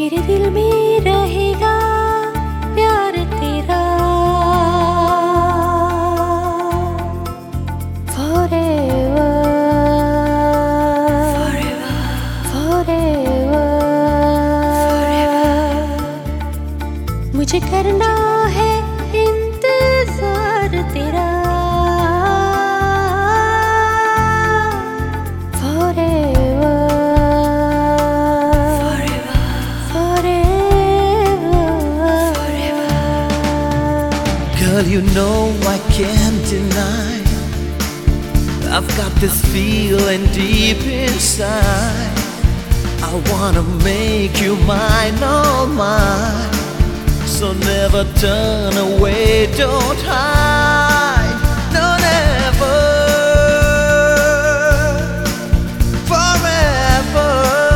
मेरे दिल में रहेगा प्यार तेरा forever, forever, forever, forever। मुझे करना है इंतजार तेरा Girl, you know I can't deny I've got this feeling deep inside I wanna make you mine, all mine So never turn away, don't hide No, never Forever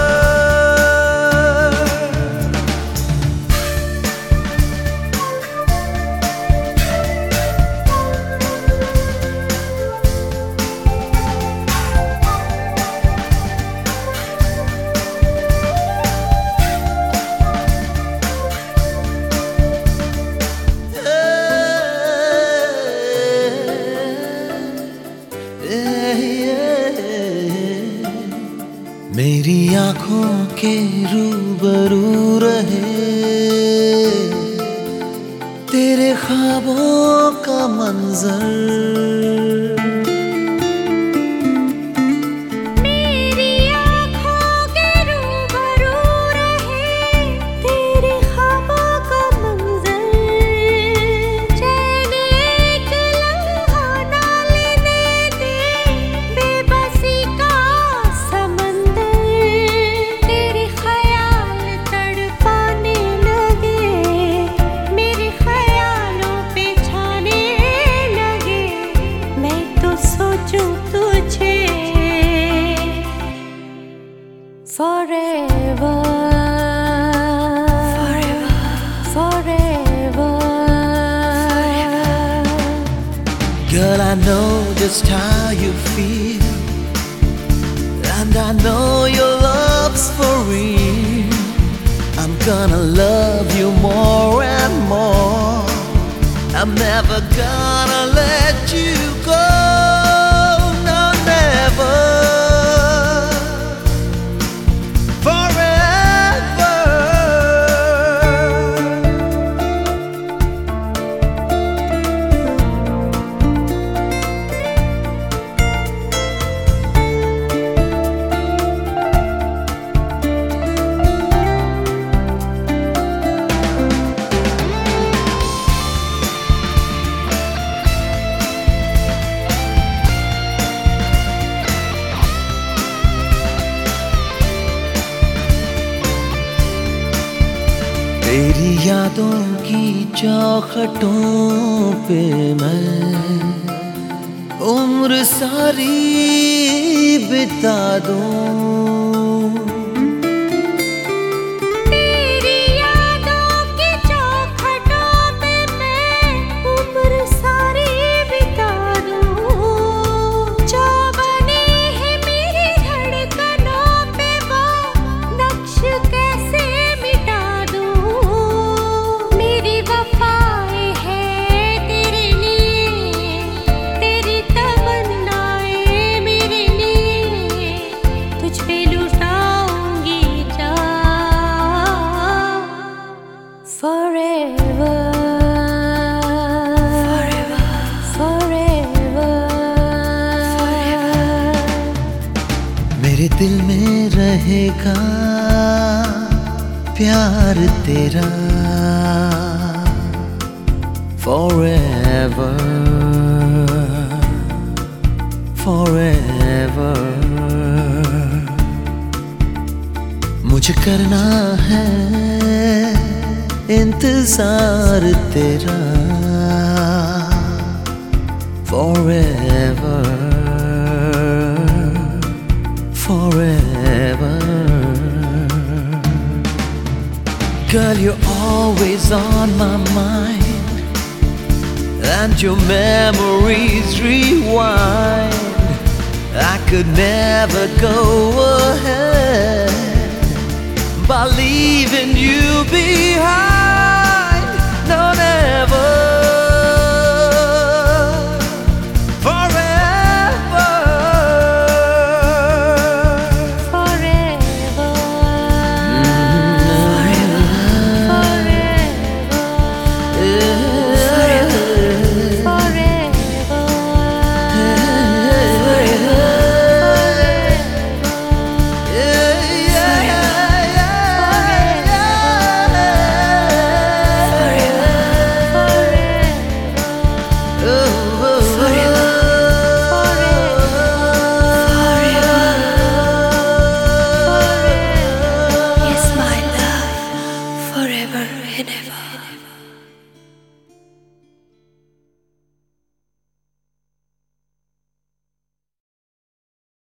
मेरी आँखों के रूबरू रहे तेरे ख्वाबों का मंजर Forever, forever, forever, forever। Girl, I know just how you feel And I know your love's for real I'm gonna love you more and more I'm never gonna let you go No, never तेरी यादों की चौखटों पे मैं उम्र सारी बिता दूं Forever, forever, forever, forever। मेरे दिल में रहेगा प्यार तेरा Forever, forever मुझे करना है इंतजार तेरा Forever, forever Girl, you're always on my mind And your memories rewind I could never go ahead by leaving you behind.